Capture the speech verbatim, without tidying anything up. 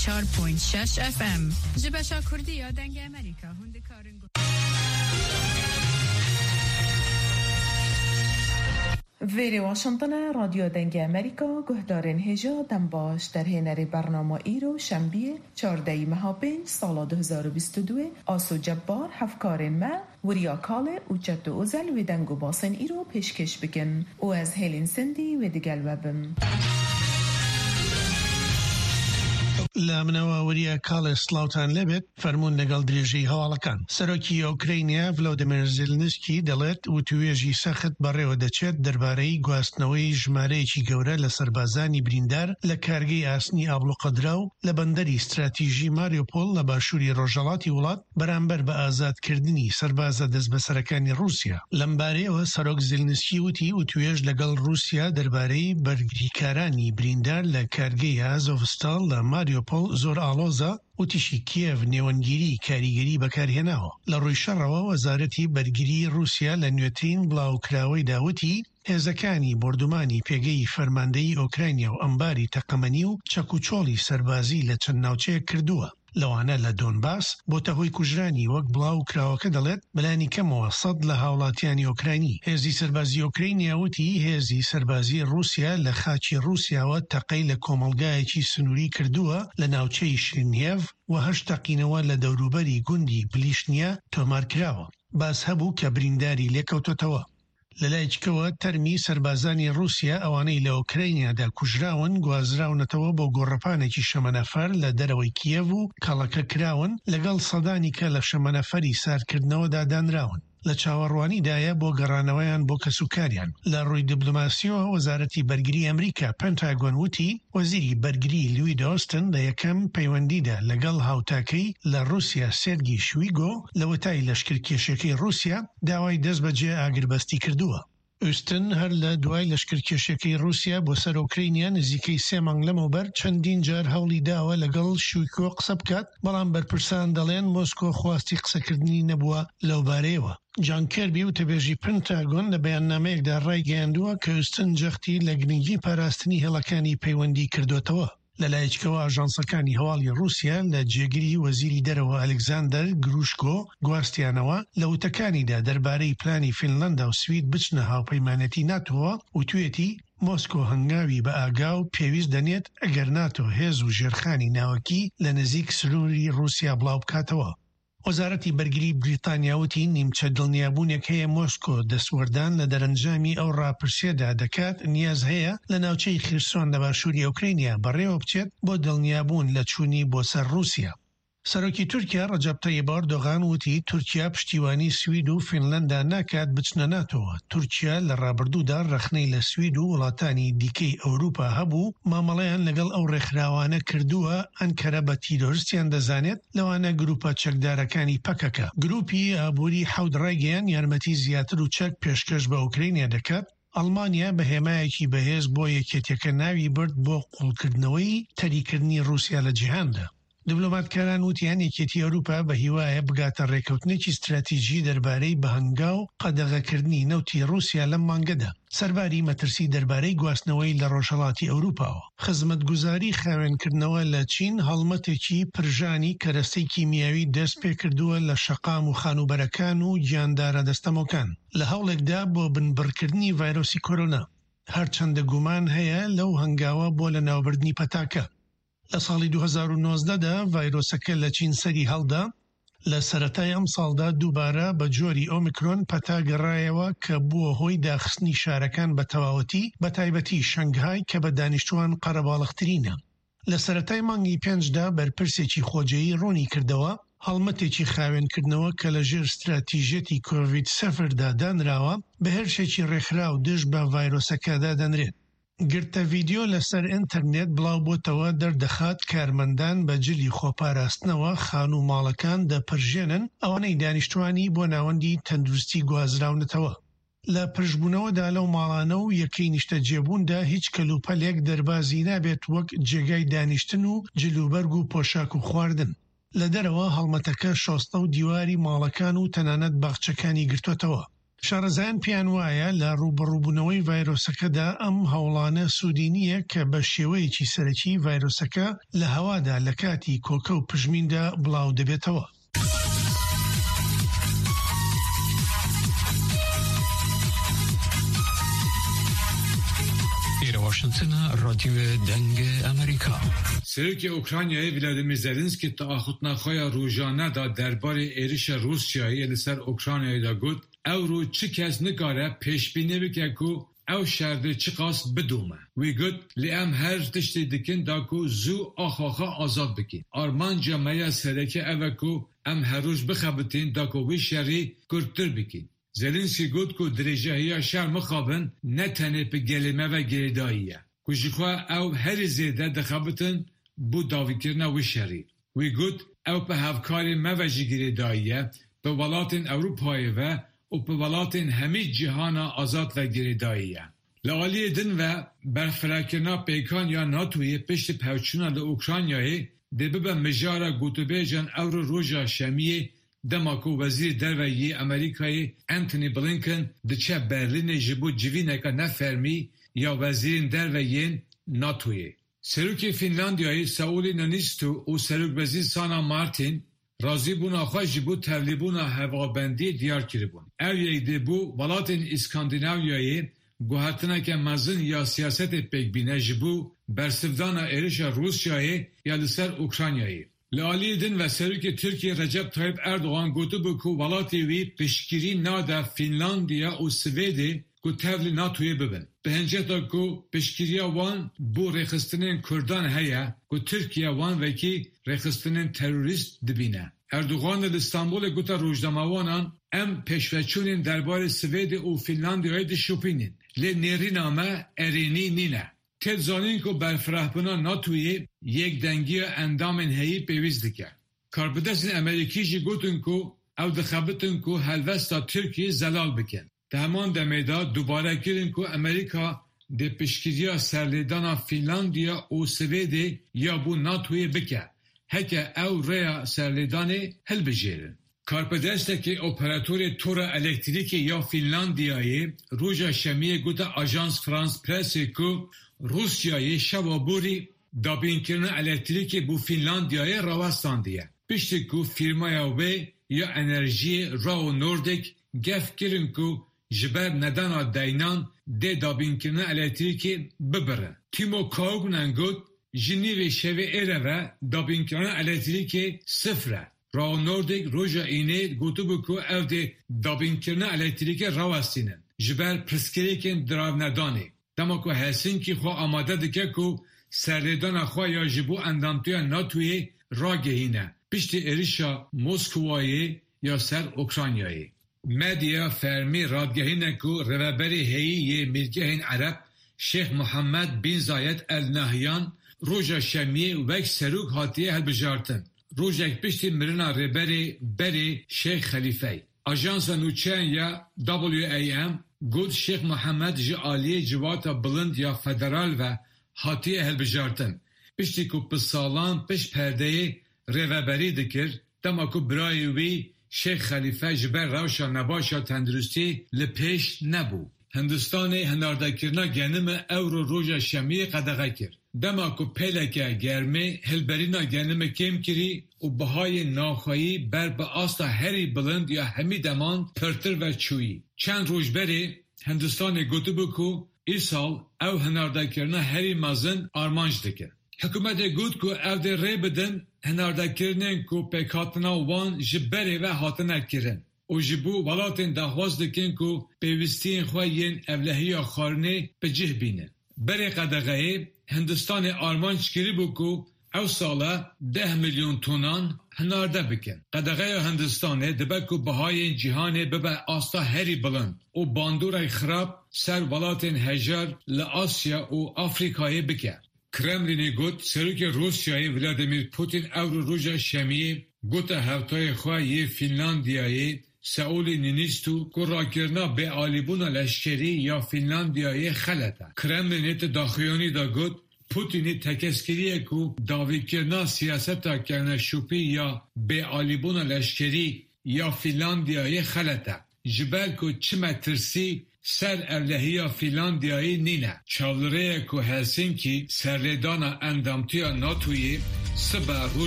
چهار و شش اف ام جبشا کردی یا دنگ امریکا هند کارنگو ویری واشنطن رادیو دنگ امریکا گهدارن هجا دم باش در هنر برنامه ایرو شنبه چهاردهم ماه پنج سال دو هزار و بیست و دو آسو جبار هفکارن ما وریا کاله و جد و ازل و دنگو باسن ایرو پیشکش بکن و از هیلین سندی و دگل وبم لامنەوە وریە کاڵێ سلااوان لەبێت فەرمونون لەگەڵ درێژەی هەواڵەکان. سەرۆکی ئۆکراینیا ڤلۆدیمیر زێلنسکی دەڵێت وتوێژی سەخت بەڕێوە دەچێت دەربارەی گواستنەوەی ژمارەیەکی گەورە لە سەربازانی بریندار لە کارگەی ئاسنی ئابلوقەدرا و لە بەندەری استراتیژی ماریۆپۆل لە باشووری ڕۆژهەڵاتی وڵات بەرامبەر بە ئازادکردنی سەربازە دەستبەسەرەکانی رووسیا. لەمبارەیەوە سەرۆک زێلنسکی وتی وتوێژ لەگەڵ رووسیا دەربارەی بەرگریکارانی بریندار لە کارگەی ئازۆڤستال لە ماریۆ پۆل زۆر ئاڵۆزە و تیشی کیێڤ نێوەنگیری کاریگەری بەکارهێناوە. لە ڕووی شەڕەوە وەزارەتی بەرگری رووسیا لە نوێترین بڵاوکراوەی داوتی هێزەکانی بردومانی پێگەی فەرماندەی ئۆکراینیا و ئەمباری تەقەمەنی و چەکوچۆڵی سەربازی لە چەند ناوچەیەک کردووە. لەوانە لە دۆنباس بۆتە هۆی کوژرانی وەک بڵاو کراوەکە دەڵێت بەلانی کەمەوە سەد لە هاوڵاتیانی ئۆکراینی. هێزی سەربازی ئۆکراینیا وتی هێزی سەربازی رووسیا لە خاچی رووسیاوە تەقەی لە کۆمەڵگایەکی سنووری کردووە لە ناوچەی شرینیێڤ و هەشت تەقینەوە لە دەوروبەری گوندی پلیشنیا تۆمار کراوە. باس هەبوو کە برینداری لێکەوتۆتەوە. لەلایەکەوە تەرمی سەربازانی رووسیا ئەوانەی لە ئۆکراینیادا کوژراون گوازراونەتەوە بۆ گۆڕەپانێکی شەمەنەفەر لە دەرەوەی کیێڤ و کەڵەکە کراون لەگەڵ سەدانی کە لە شەمەنەفەری سارکردنەوەدا دانراون. لە چاوەڕوانیدایە بۆ گەڕانەوەیان بۆ کەسوکاریان. لە ڕووی دیبلۆماسیەوە وەزارەتی بەرگری ئەمریکا پێنتاگۆن وتی وەزیری بەرگری لوید ئۆستن لە یەکەم پەیوەندیدا لەگەڵ هاوتاکەی لە رووسیا سێرگی شویگۆ لە وەتای لەشکرکێشەکەی رووسیا داوای دەست بەجێ ئاگربەستی کردووە. ئوستن هەر لە دوای لەشکرکێشەکەی رووسیا بۆ سەر ئۆکراینیا نزیکەی سێ مانگ لەمەوبەر چەندین جار هەوڵی داوە لەگەڵ شویگۆ قسە بکات، بەڵام بەرپرسان دەڵێن مۆسکۆ خواستی قسەکردنی نەبووە لەو بارەیەوە. جان کێربی وتەبێژی پنتاگۆن لە بەیاننامەیەکدا ڕایگەیاندووە کە ئوستن جەختی لە گرنگی پاراستنی هێڵەکانی پەیوەندی کردوتەوە. لەلایەکەوە ئاژانسەکانی هەواڵی رووسیا لە جێگیری وەزیری دەرەوە ئەلێکزاندەر گروشکۆ گواستیانەوە لە وتەکانیدا دەربارەی پلانی فینلەندا و سوید بچنە هاوپەیمانەتی ناتۆوە و توێتی مۆسکۆ هەنگاوی بە ئاگا و پێویست دەنێت ئەگەر ناتۆ هێز و ژێرخانی ناوەکی لە نزیک سنووری رووسیا بڵاو بکاتەوە. وەزارەتی بەرگری بریتانیاوتی نیمچە دڵنیابوونێک هەیە مۆسکۆ دەسوەردان لە دەرەنجامی ئەو ڕاپرسیەدا دەکات نیاز هەیە لە ناوچەی خرسۆن لە باشووری ئۆکراینیا بەڕێوە بچێت بۆ دڵنیابوون لە چوونی بۆ سەر رووسیا. سەرۆکی تورکیا ڕەجەب تەیب ئەردۆغان وتی تورکیا پشتیوانی سوید و فینلەندا ناکات بچنە ناتۆوە. تورکیا لە ڕابردوودا ڕەخنەی لە سوید و وڵاتانی دیکەی ئەوروپا هەبوو مامەڵەیان لەگەڵ ئەو ڕێکخراوانە کردووە ئەنکەرە بە تیرۆریستیان دەزانێت لەوانە گروپە چەکدارەکانی پەکەکە. گروپی ئابووری حەوت ڕایگەیان یارمەتی زیاتر و چەک پێشکەش بە ئۆکراینیا دەکات. ئەڵمانیا بە هێمایەکی بەهێز بۆ یەکێتیەکە ناوی برد بۆ قوڵکردنەوەی تەریکردنی رووسیا لە جیهاندا. دیبلۆماتکاران وتیان یەکێتی ئەوروپا بە هیوایە بگاتە ڕێکەوتنێکی استراتیژی دەربارەی بەهەنگا و قەدەغەکردنی نەوتی رووسیا لەم مانگەدا. سەرباری مەترسی دەربارەی گواستنەوەی لە ڕۆژهەڵاتی ئەوروپاوە. خزمەتگوزاری خاوێنکردنەوە لە چین هەڵمەتێکی پرژانی کەرەستەی کیمیاوی دەست پێ کردووە لە شەقام و خانوبەرەکان و گیاندارە دەستەمۆکان لە هەوڵێکدا بۆ بنبڕکردنی ڤایرۆسی کۆرۆنا. هەرچەندە گومان هەیە لەو هەنگاوە بۆ لە ناوبردنی پەتاکە. لە ساڵی دو هەزار و نۆزدەدا ڤایرۆسەکە لە چین سەری هەڵدا. لە سەرەتای ئەم ساڵدا دووبارە بە جۆری ئۆمیکرۆن پەتاگەڕایەوە کە بووە هۆی داخستنی شارەکان بە تەواوەتی بە تایبەتی شەنگهای کە بە دانیشتوان قەرەباڵغترینە. لە سەرەتای مانگی پێنجدا بەرپرسێکی خۆجەیی ڕوونی کردەوە هەڵمەتێکی خاوێنکردنەوە کە لە ژێر استراتیژەتی کۆڤید سەفردا دانراوە بە هێرشێکی ڕێکخرا و دژ بە ڤایرۆسەکەدا دەنرێت. گرتە ڤیدیۆ لەسەر ئینتەرنێت بڵاو بۆتەوە دەردەخات کارمەندان بە جلی خۆپاراستنەوە خان و ماڵەکان دەپڕژێنن ئەوانەی دانیشتوانی بۆ ناوەندی تەندروستی گوازراونەتەوە. لە پرژبوونەوەدا لەو ماڵانە و یەکەی نیشتە جێبووندا هیچ کەلوپەلێک دەربازی نابێت وەک جێگای دانیشتن و جلوبەرگ و پۆشاک و خواردن. لە دەرەوە هەڵمەتەکە شۆستە و دیواری ماڵەکان و تەنانەت باخچەکانی گرتوتەوە. شارەزایان پیان وایە لە ڕوبەڕووبوونەوەی ڤایرۆسەکەدا ئەم هەوڵانە سوودینیە کە بە شێوەیەکی سەرەکی ڤایرۆسەکە لە هەوادا لە کاتی کۆکە و پژمیندا بڵاو دەبێتەوە. Washington رادیو دنگ امریکا. سرک اوکراینای ولادیمیر زلنسکی تاخوتنا خویا روزانه دا درباره ایرش روسیایی لسر اوکراینای دا گفت او رو چه کس نکاره پیش بینی بکه کو او شرده چه قاس بدومه وی گفت لیم هر تشتی دکن دا کو زو آخاخا آزاد بکین آرمان جامعه سرک او کو ام هر روز بخبتین دا کو وی شری کرتر بکین. زلنسکی گفت که درجه های شهر مخابن نه تنه به گلمه و گریداییه که جخواه او هر زیده دخابتن بو داوی کرنا و شهری وی گفت او به هفکاری موجی گریداییه به ولاتن اروپایی و و به ولاتن همه جهان آزاد و گریداییه لعالی دن و برفراکرنا پیکان یا ناتوی پشت پوچونا ل اوکراینایی دبه به مجاره گوتوبه جان او رو روژا شمیه دماکو وزیر درویی امریکایی انتونی بلینکن دچه برلین جبو جوینکا نفرمی یا وزیر درویین ناتوی. سروک فنلاندیایی ساولی نانیستو و سروک وزیر سانا مارتین رازی بونا خواه جبو تولیبونا هوابندی دیار کری بون. او یک دبو ولاتین اسکاندیناویایی گوهرتنا که مزن یا سیاست پیگبینه جبو برسفدانا ایرش روسیایی یا لسر اوکراینایی. لعالی دن و سروک ترکیه رجب طایب اردوغان گوتو بکو ولاتی وی پشگیری نادا فنلاندیا و سویدی کو تevli ناتوی ببن. به هنجتا کو پشگیریا وان بو رخستنین کردان هیا کو ترکیه وان وکی رخستنین تروریست دبینه. اردوغان ل استانبول گوتا روزنامه‌وانان ام پشوچونین دربار سوید و فنلاندیای د شوپینین. ل نرینامه ارینی نینه. تد زانین کو برفرهبنا ناتوی یک دنگی اندامن هی پیویز دکه. کاربدسین امریکی جی گوتن کو او دخبتن کو هلوستا ترکیه زلال بکن. دهمان دمیدا دوباره گیرن کو امریکا ده پشکیریا سرلیدانا فنلاندیا و سویدی یا بو ناتوی بکه. هکه او ریا سرلیدانه هل بجیرن. کارپدسته که اپراتور تور الکتریکی یا فنلاندیایی روژا شمیه گوتا آژانس فرانس پرسی کو روسیای شوابوری دابین کرن الکتریکی بو فنلاندیای راوستاندیه. پشتی کو فرمای وی یا انرژی راو نوردک گف کرن کو جبر ندانا دینان ده دابین کرن الکتریکی ببره. تیمو کاغنن گوت جنیوی شوی ایره و دابین کرن الکتریکی صفره. راو نوردک روژا اینه گوتو بکو او ده دابین کرن الکتریکی راوستینن. جبر پرسکریکن دراو ندانه. دما کو هلسینکی خو آماده دکه کو سرلیدان خو یا جبو اندامتوی ناتوی را گهینه پشت اریشا موسکوایی یا سر اوکراینایی. مدیا فرمی رادگهینه کو روبری هیی ملکهین عرب شیخ محمد بن زاید ال-نهیان روژا شمیه وک سروک هاتیه هل بجارتن. روژک پشت مرنا ربری بری شیخ خلیفه. آژانس نوچین یا دبلیو ای ام گود شیخ محمد جی آلیه جواتا بلند یا فدرال و هاتیه هل بجارتن. پشتی کو پسالان پشت پرده روبری دکر دما کو برای وی شیخ خلیفه جبر روشا نباشا تندرستی لپیش نبو. هندستان هناردکرنا گنم اورو روژا شمیه قدغه کرد. دما کو پلکه گرمه هلبرینا گنم کم کری و بهای ناخوایی بر به آستا هری بلند یا همی دمان پرتر و چویی. چند روز بری هندستان گوتو بکو ای سال او هناردکرنا هری مازن آرمانج دکر. حکومت گوت کو او ده ری بدن هناردکرنن کو پیکاتنا وان جبری و هاتنه کرن. و جبو ولاتن دخواست دکن کو پیوستین خواهین اولهی آخارنه به جه بینن. بری قدغه هندستان آرمان چکری بکو او ساله ده میلیون تونان هنارده بکن. قدغه هندستانه دبکو بهای جهانه ببه آستا هری بلند و باندورای خراب سر ولاتن هجار لآسیا و آفریقای بکن. کرملینی گوت سروک روسیای ولادیمیر پوتین او رو روژا شمیه گوت هفتای خواهی فنلاندیایی سئول نینیستو که راکرنا به آلیبون لشکری یا فنلاندیای خلطه. کرملین داخیانی دا گوت پوتینی تکسکریه که داوی کرنا سیاستا کرنا شوپی یا به آلیبون لشکری یا فنلاندیای خلطه. جبل کو چمه ترسی سر اولهیا فینلاندیایی نینه. چاولره کو هلسینکی سرلیدانا اندامتیا ناتوی سبا